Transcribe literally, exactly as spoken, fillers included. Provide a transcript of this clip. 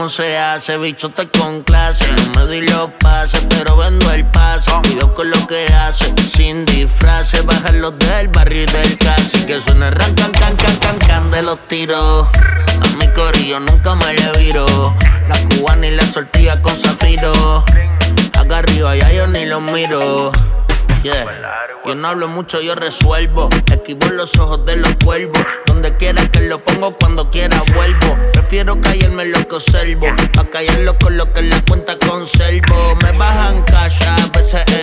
se hace, bichote con clase. No me di los pases, pero vendo el pase. Cuido con lo que hace, sin disfraces. Bajan los del barrio y del casi. Que suena ran, can, can, can, can, can de los tiros. A mi corillo nunca me le viro. La cubana y la sortilla con zafiro. Acá arriba ya yo ni los miro. Yeah. Yo no hablo mucho, yo resuelvo. Esquivo los ojos de los cuervos. Donde quiera que lo pongo, cuando quiera vuelvo. Prefiero callarme lo que observo. Pa' callarlo con lo que en la cuenta conservo. Me bajan cash, a veces